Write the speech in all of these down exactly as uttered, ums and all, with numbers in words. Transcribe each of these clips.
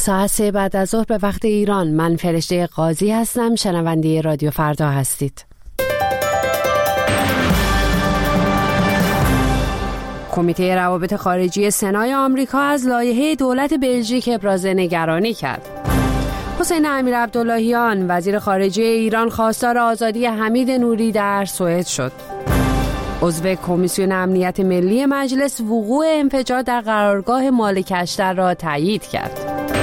ساعت سه بعد از ظهر به وقت ایران. من فرشته قاضی هستم. شنونده رادیو فردا هستید. کمیته روابط خارجی سنای آمریکا از لایحه دولت بلژیک ابراز نگرانی کرد. حسین امیرعبداللهیان وزیر خارجه ایران خواستار آزادی حمید نوری در سوئد شد. عضو کمیسیون امنیت ملی مجلس وقوع انفجار در قرارگاه مالک اشتر را تایید کرد.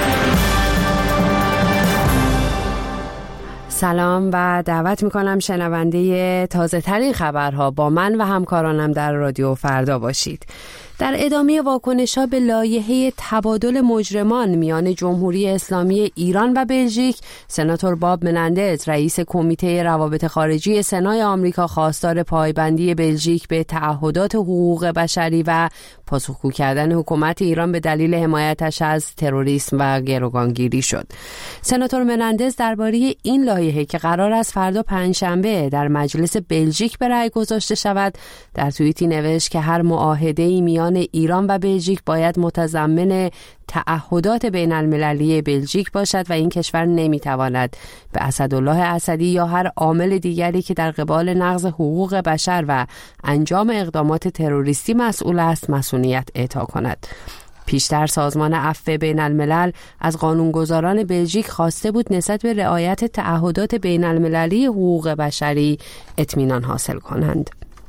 سلام و دعوت میکنم شنونده تازه ترین خبرها با من و همکارانم در رادیو فردا باشید. در ادامه واکنش‌ها به لایحه تبادل مجرمان میان جمهوری اسلامی ایران و بلژیک، سناتور باب منندز رئیس کمیته روابط خارجی سنای آمریکا خواستار پایبندی بلژیک به تعهدات حقوق بشری و پاسخگو کردن حکومت ایران به دلیل حمایتش از تروریسم و گروگانگیری شد. سناتور منندز درباره این لایحه که قرار است فردا پنجشنبه در مجلس بلژیک به رأی گذاشته شود، در توییتی نوشت که هر معاهده‌ای میان ایران و بلژیک باید متضمن تعهدات بین المللی بلژیک باشد و این کشور نمیتواند به اسدالله اسدی یا هر عامل دیگری که در قبال نقض حقوق بشر و انجام اقدامات تروریستی مسئول است مسئولیت اعطا کند. پیشتر سازمان عفو بین الملل از قانونگذاران بلژیک خواسته بود نسبت به رعایت تعهدات بین المللی حقوق بشری اطمینان حاصل کنند.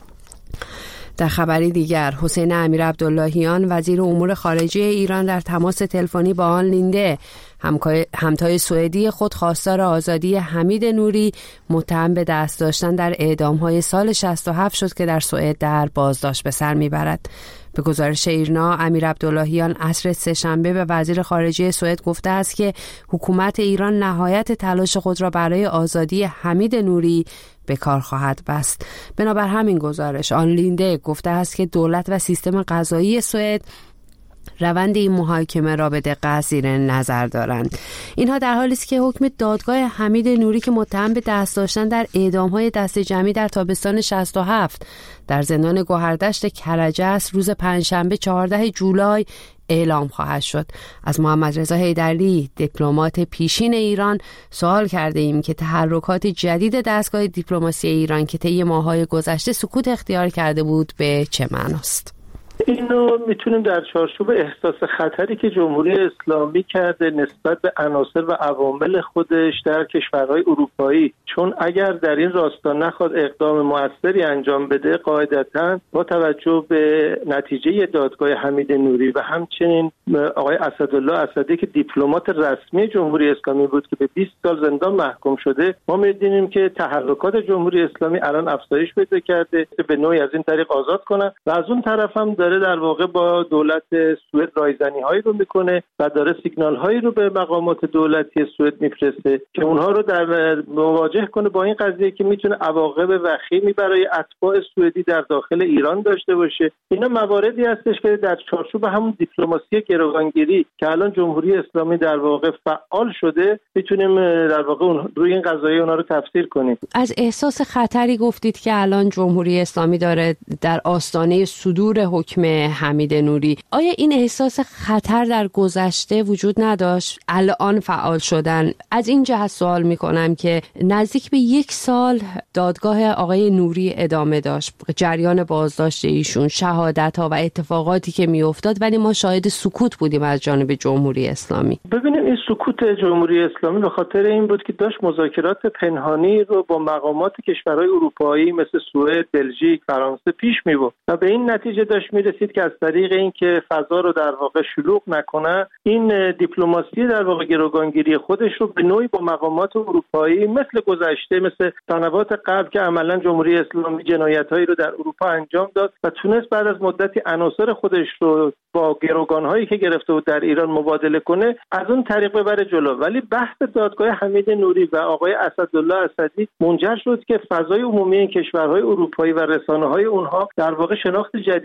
در خبری دیگر، حسین امیرعبداللهیان وزیر امور خارجه ایران در تماس تلفنی با آن لینده همتای سوئدی خود خواستار آزادی حمید نوری متهم به دست داشتن در اعدام‌های سال شصت و هفت شد که در سوئد در بازداشت به سر میبرد. به گزارش ایرنا، امیرعبداللهیان عصر سه‌شنبه به وزیر خارجه سوئد گفته است که حکومت ایران نهایت تلاش خود را برای آزادی حمید نوری به کار خواهد بست. بنابر همین گزارش، آن لینده گفته است که دولت و سیستم قضایی سوئد روند این محاکمه را به دقت زیر نظر دارند. اینها در حالی است که حکم دادگاه حمید نوری که متهم به دست داشتن در اعدام‌های دست جمعی در تابستان شصت و هفت در زندان گوهردشت کرجه است، روز پنجشنبه چهاردهم جولای اعلام خواهد شد. از محمد رضا حیدری، دیپلمات پیشین ایران، سوال کرده ایم که تحرکات جدید دستگاه دیپلماسی ایران که طی ماه‌های گذشته سکوت اختیار کرده بود به چه معناست؟ اینو میتونیم در چارچوب احساس خطری که جمهوری اسلامی کرده نسبت به عناصر و عوامل خودش در کشورهای اروپایی، چون اگر در این راستا نخواد اقدام موثری انجام بده، قاعدتاً با توجه به نتیجه دادگاه حمید نوری و همچنین آقای اسدالله اسدی که دیپلمات رسمی جمهوری اسلامی بود که به بیست سال زندان محکوم شده، ما می‌بینیم که تحرکات جمهوری اسلامی الان افزایش پیدا کرده به نوعی از این طریق آزاد کنن و از اون طرف هم داره در واقع با دولت سوئد رایزنی هایی رو میکنه و داره سیگنال هایی رو به مقامات دولتی سوئد میفرسته که اونها رو در مواجه کنه با این قضیه که میتونه عواقب وخیمی برای اتباع سوئدی در داخل ایران داشته باشه. اینا مواردی هستش که در چارچوب همون دیپلماسی گروگانگیری که الان جمهوری اسلامی در واقع فعال شده میتونیم در واقع روی این قضایای اونها رو تفسیر کنیم. از احساس خطری گفتید که الان جمهوری اسلامی داره در آستانه صدور حکم حمید نوری. آیا این احساس خطر در گذشته وجود نداشت؟ الان فعال شدن. از این جهت سوال میکنم که نزدیک به یک سال دادگاه آقای نوری ادامه داشت، جریان بازداشت ایشون، شهادت ها و اتفاقاتی که میافتاد، ولی ما شاهد سکوت بودیم از جانب جمهوری اسلامی. ببینیم این سکوت جمهوری اسلامی به خاطر این بود که داشت مذاکرات پنهانی رو با مقامات کشورهای اروپایی مثل سوئد، بلژیک، فرانسه پیش میبرد و به این نتیجه داشت میرسید که از طریق این که فضا رو در واقع شلوغ نکنه، این دیپلماسی در واقع گروگانگیری خودش رو به نوعی با مقامات اروپایی مثل گذشته، مثل سنوات قبل که عملا جمهوری اسلامی جنایت‌هایی رو در اروپا انجام داد و تونست بعد از مدتی عناصر خودش رو با گروگان‌هایی که گرفته بود در ایران مبادله کنه، از اون طریق ببره جلو. ولی بحث دادگاه حمید نوری و آقای اسدالله اسدی منجر شد که فضای عمومی این کشورهای اروپایی و رسانه‌های اونها در واقع شناخت جدیدی از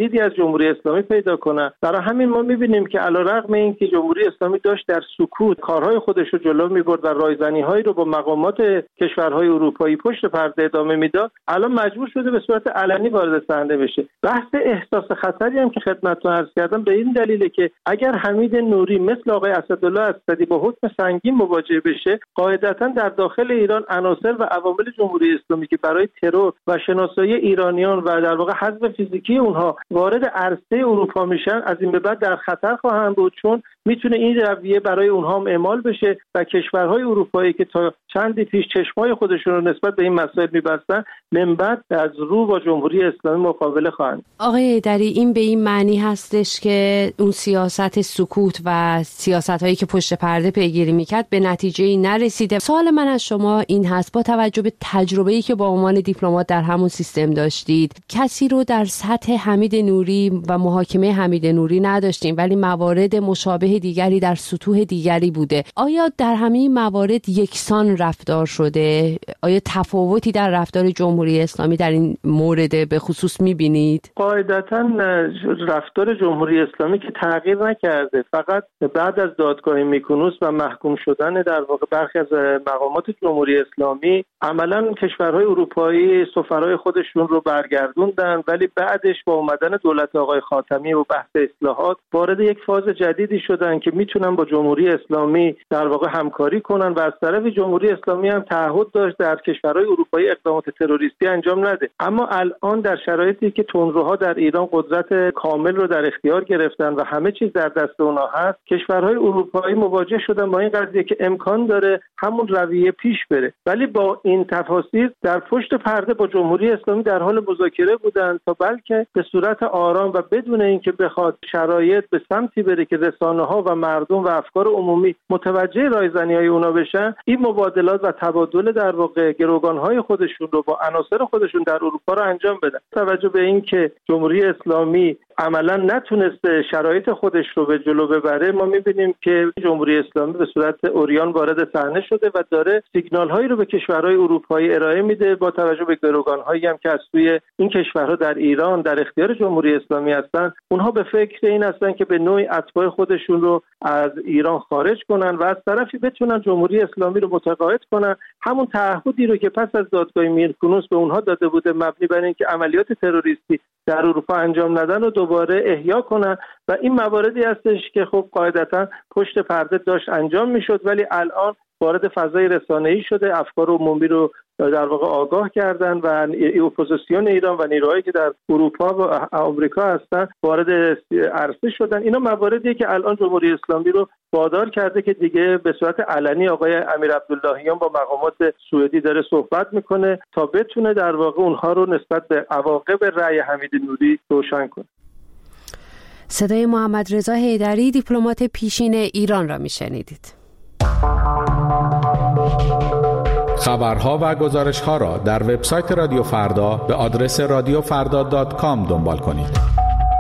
جمهوری اسلامی پیدا کنن. برای همین ما می‌بینیم که علیرغم اینکه جمهوری اسلامی داشت در سکوت کارهای خودش رو جلو می‌برد و رایزنی‌هایی رو با مقامات کشورهای اروپایی پشت پرده ادامه میداد، الان مجبور شده به صورت علنی وارد صحنه بشه. بحث احساس خطری هم که خدمتتون عرض کردم به این دلیله که اگر حمید نوری مثل آقای اسدالله اسدی با حکم سنگین مواجه بشه، قاعدتاً در داخل ایران عناصر و عوامل جمهوری اسلامی که برای ترور و شناسایی ایرانیان و در واقع حذف فیزیکی اونها وارد عرصه اروپا میشن، از این به بعد در خطر خواهند بود، چون میتونه این رویه برای اونها هم اعمال بشه و کشورهای اروپایی که تا چندی پیش چشمای خودشون رو نسبت به این مسائل می‌بستن، من بعد از رو با جمهوری اسلامی مقابله خواهند. آقای حیدری، این به این معنی هستش که اون سیاست سکوت و سیاست‌هایی که پشت پرده پیگیری میکرد به نتیجه‌ای نرسیده. سوال من از شما این هست، با توجه به تجربه‌ای که با عنوان دیپلمات در همون سیستم داشتید، کسی رو در سطح حمید نوری و محاکمه حمید نوری نداشتیم ولی موارد مشابه دیگری در سطوح دیگری بوده. آیا در همین موارد یکسان رفتار شده؟ آیا تفاوتی در رفتار جمهوری اسلامی در این مورد به خصوص می‌بینید؟ قاعدتاً رفتار جمهوری اسلامی که تغییر نکرده، فقط بعد از دادگاه میکونوس و محکوم شدن در واقع برخی از مقامات جمهوری اسلامی، عملاً کشورهای اروپایی سفرای خودشون رو برگردوندن، ولی بعدش با اومدن دولت آقای خاتمی و بحث اصلاحات وارد یک فاز جدیدی شدن که میتونن با جمهوری اسلامی در واقع همکاری کنن و از طرف جمهوری اسلامی هم تعهد داشت در کشورهای اروپایی اقدامات تروریستی انجام نده. اما الان در شرایطی که تندروها در ایران قدرت کامل رو در اختیار گرفتن و همه چیز در دست اونها هست، کشورهای اروپایی مواجه شدن با این قضیه که امکان داره همون رویه پیش بره، ولی با این تفاصیل در پشت پرده با جمهوری اسلامی در حال مذاکره بودن تا بلکه به صورت آرام و بدون اینکه بخواد شرایط به سمتی بره که رسانه‌ها و مردم و افکار عمومی متوجه رایزنی‌های اونا بشن، این مبادلات و تبادل در واقع گروگان‌های خودشون رو با عناصر خودشون در اروپا رو انجام بدن. توجه به اینکه جمهوری اسلامی عملا نتونسته شرایط خودش رو به جلو ببره، ما می‌بینیم که جمهوری اسلامی به صورت عریان وارد صحنه شده و داره سیگنال‌هایی رو به کشورهای اروپایی ارائه میده با توجه به گروگان‌هایی هم که از سوی این کشورها در ایران در اختیار جمهوری اسلامی هستن. اونها به فکر این هستن که به نوعی اتباع خودشون رو از ایران خارج کنن و از طرفی بتونن جمهوری اسلامی رو متقاعد کنن همون تعهدی رو که پس از دادگاه میرکونوس به اونها داده بوده، مبنی بر اینکه عملیات تروریستی در اروپا انجام ندن و دوباره احیا کنن. و این مواردی هستش که خب قاعدتاً پشت پرده داشت انجام میشد، ولی الان وارد فضای رسانه‌ای شده، افکار عمومی رو در واقع آگاه کردن و اپوزیسیون ایران و نیروهایی که در اروپا و آمریکا هستن وارد عرصه شدن. اینا مواردیه که الان جمهوری اسلامی رو وادار کرده که دیگه به صورت علنی آقای امیر عبداللهیان با مقامات سوئدی داره صحبت میکنه تا بتونه در واقع اونها رو نسبت به عواقب رأی حمید نوری روشن کنه. صدای محمد رضا حیدری، دیپلمات پیشین ایران را میشنیدید. خبرها و گزارش‌ها را در وبسایت رادیو فردا به آدرس رادیو فردا دات کام دنبال کنید.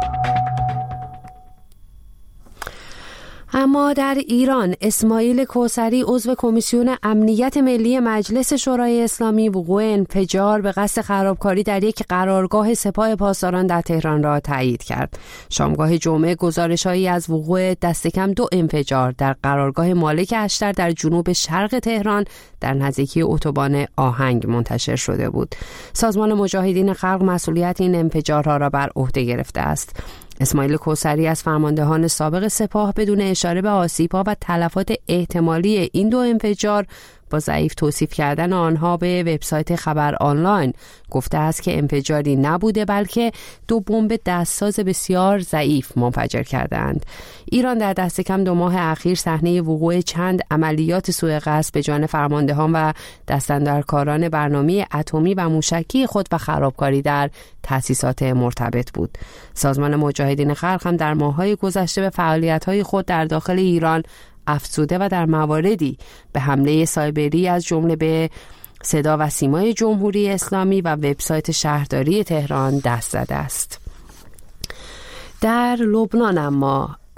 اما در ایران، اسماعیل کوثری عضو کمیسیون امنیت ملی مجلس شورای اسلامی وقوع انفجار به قصد خرابکاری در یک قرارگاه سپاه پاسداران در تهران را تایید کرد. شامگاه جمعه گزارش‌هایی از وقوع دست کم دو انفجار در قرارگاه مالک اشتر در جنوب شرق تهران در نزدیکی اتوبان آهنگ منتشر شده بود. سازمان مجاهدین خلق مسئولیت این انفجارها را بر عهده گرفته است. اسماعیل کوثری از فرماندهان سابق سپاه بدون اشاره به آسیب‌ها و تلفات احتمالی این دو انفجار با ضعیف توصیف کردن آنها به وبسایت خبر آنلاین گفته است که انفجاری نبوده بلکه دو بمب دستساز بسیار ضعیف منفجر کردند. ایران در دست کم دو ماه اخیر صحنه وقوع چند عملیات سوء قصد به جان فرماندهان و دستاندرکاران برنامه اتمی و موشکی خود و خرابکاری در تأسیسات مرتبط بود. سازمان مجاهدین خلق هم در ماه‌های گذشته به فعالیت‌های خود در داخل ایران افزوده و در مواردی به حمله سایبری از جمله به صدا و سیمای جمهوری اسلامی و وبسایت شهرداری تهران دست زده است. در لبنان اما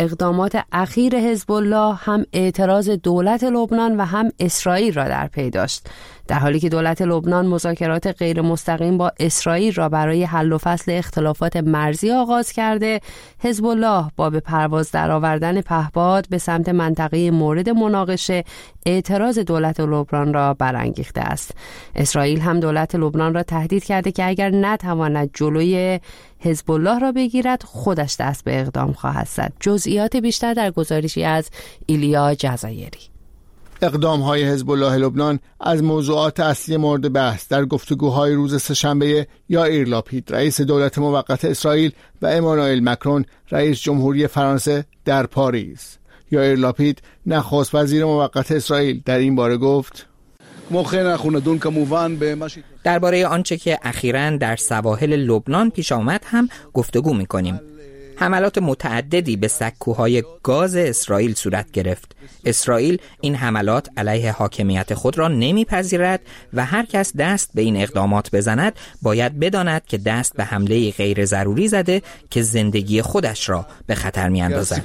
اقدامات اخیر حزب الله هم اعتراض دولت لبنان و هم اسرائیل را در پی داشت. در حالی که دولت لبنان مذاکرات غیر مستقیم با اسرائیل را برای حل و فصل اختلافات مرزی آغاز کرده، حزب الله با به پرواز درآوردن پهپاد به سمت منطقه مورد مناقشه اعتراض دولت لبنان را برانگیخته است. اسرائیل هم دولت لبنان را تهدید کرده که اگر نتواند جلوی حزب الله را بگیرد خودش دست به اقدام خواهد زد. جزئیات بیشتر در گزارشی از ایلیا جزایری. اقدام‌های حزب الله لبنان از موضوعات اصلی مورد بحث در گفتگوهای روز سه‌شنبه یائیر لاپید رئیس دولت موقت اسرائیل و امانوئل مکرون رئیس جمهوری فرانسه در پاریس. یائیر لاپید نخست وزیر موقت اسرائیل در این باره گفت: درباره آنچه که اخیراً در سواحل لبنان پیش آمد هم گفتگو می‌کنیم. حملات متعددی به سکوهای گاز اسرائیل صورت گرفت. اسرائیل این حملات علیه حاکمیت خود را نمیپذیرد و هر کس دست به این اقدامات بزند باید بداند که دست به حمله غیر ضروری زده که زندگی خودش را به خطر میاندازد.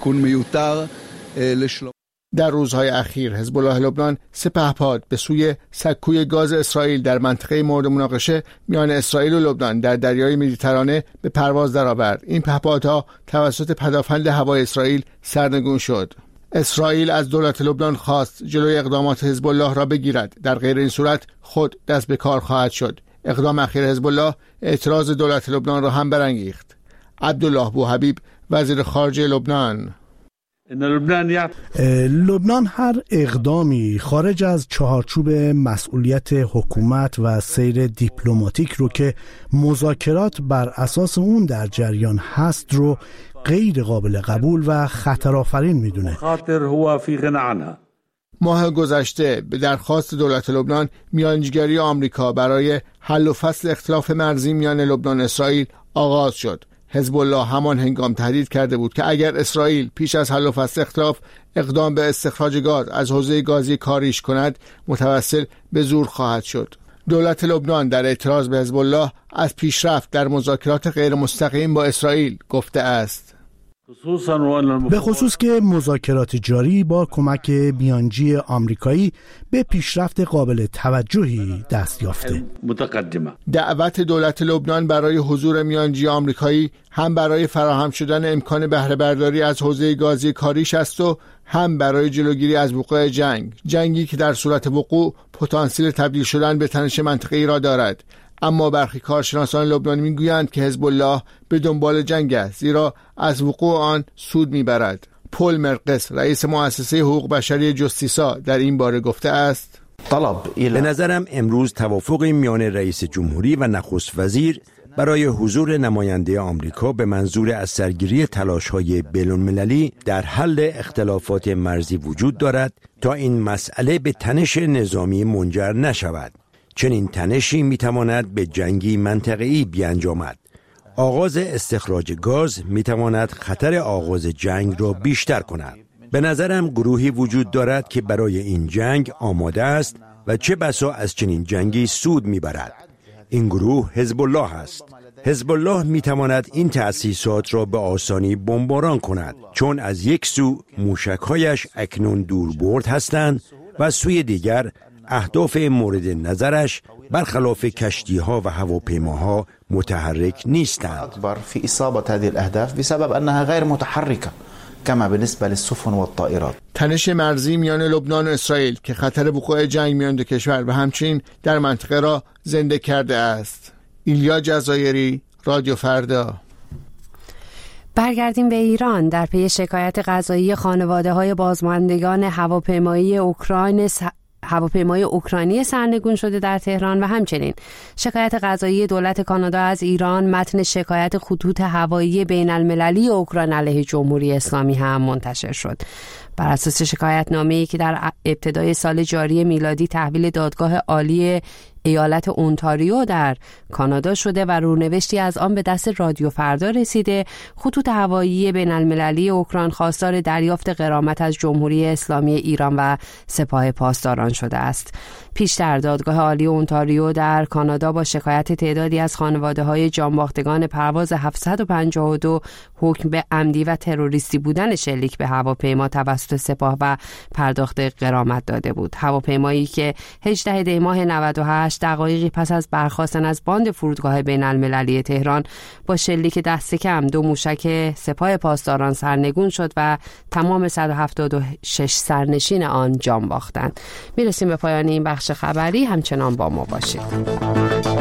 در روزهای اخیر حزب الله لبنان سه پهپاد به سوی سکوی گاز اسرائیل در منطقه مورد مناقشه میان اسرائیل و لبنان در دریای مدیترانه به پرواز درآورد. این پهپادها توسط پدافند هوای اسرائیل سرنگون شد. اسرائیل از دولت لبنان خواست جلوی اقدامات حزب الله را بگیرد، در غیر این صورت خود دست به کار خواهد شد. اقدام اخیر حزب الله اعتراض دولت لبنان را هم برانگیخت. عبدالله بوحبیب وزیر خارجه لبنان: لبنان هر اقدامی خارج از چهارچوب مسئولیت حکومت و سیر دیپلماتیک رو که مذاکرات بر اساس اون در جریان هست رو غیر قابل قبول و خطرآفرین میدونه. ماه گذشته به درخواست دولت لبنان میانجیگری آمریکا برای حل و فصل اختلاف مرزی میان لبنان و اسرائیل آغاز شد. حزب الله همان هنگام تهدید کرده بود که اگر اسرائیل پیش از حل و فصل اختلاف اقدام به استخراج گاز از حوزه گازی کاریش کند متوسل به زور خواهد شد. دولت لبنان در اعتراض به حزب الله از پیشرفت در مذاکرات غیر مستقیم با اسرائیل گفته است: به خصوص که مذاکرات جاری با کمک میانجی آمریکایی به پیشرفت قابل توجهی دست یافته. دعوت دولت لبنان برای حضور میانجی آمریکایی هم برای فراهم شدن امکان بهره برداری از حوزه گازی کاریش است و هم برای جلوگیری از وقوع جنگ جنگی که در صورت وقوع پتانسیل تبدیل شدن به تنش منطقه‌ای را دارد. اما برخی کارشناسان لبنانی میگویند که حزب الله به دنبال جنگ است، زیرا از وقوع آن سود میبرد. پل مرقس رئیس مؤسسه حقوق بشری جستیسا در این باره گفته است: به نظرم امروز توافقی میان رئیس جمهوری و نخست وزیر برای حضور نماینده آمریکا به منظور از سرگیری تلاش‌های بین‌المللی در حل اختلافات مرزی وجود دارد تا این مسئله به تنش نظامی منجر نشود. چنین تنشی میتواند به جنگی منطقه‌ای بیانجامد. آغاز استخراج گاز میتواند خطر آغاز جنگ را بیشتر کند. به نظرم گروهی وجود دارد که برای این جنگ آماده است و چه بسا از چنین جنگی سود میبرد. این گروه حزب الله است. حزب الله میتواند این تأسیسات را به آسانی بمباران کند، چون از یک سو موشک‌هایش اکنون دوربرد هستند و سوی دیگر اهداف مورد نظرش برخلاف کشتی‌ها و هواپیماها متحرک نیستند. اکبر فی اصابه هذه الاهداف بسبب انها غیر متحرکه كما بالنسبه للسفن والطائرات. تنش مرزی میان لبنان و اسرائیل که خطر وقوع جنگ میان دو کشور و همچنین در منطقه را زنده کرده است. ایلیا جزایری، رادیو فردا. برگردیم به ایران. در پی شکایت قضایی خانواده‌های بازماندگان هواپیمایی اوکراین س... هواپیمای اوکراینی سرنگون شده در تهران و همچنین شکایت قضایی دولت کانادا از ایران متن شکایت خطوط هوایی بین المللی اوکراین علیه جمهوری اسلامی هم منتشر شد. بر اساس شکایتنامه‌ای که در ابتدای سال جاری میلادی تحویل دادگاه عالی ایالت اونتاریو در کانادا شده و رونوشتی از آن به دست رادیو فردا رسیده، خطوط هوایی بین المللی اوکراین خواستار دریافت غرامت از جمهوری اسلامی ایران و سپاه پاسداران شده است. پیشتر دادگاه عالی اونتاریو در کانادا با شکایت تعدادی از خانواده‌های جانباختگان پرواز هفتصد و پنجاه و دو حکم به عمدی و تروریستی بودن شلیک به هواپیما توسط سپاه و پرداخت غرامت داده بود. هواپیمایی که هجدهم دی ماه نود و هشت دقایقی پس از برخاستن از باند فرودگاه بین المللی تهران با شلیک دست کم دو موشک سپاه پاسداران سرنگون شد و تمام صد و هفتاد و شش سرنشین آن جان باختند. میرسیم به پایان این بخش خبری، همچنان با ما باشید.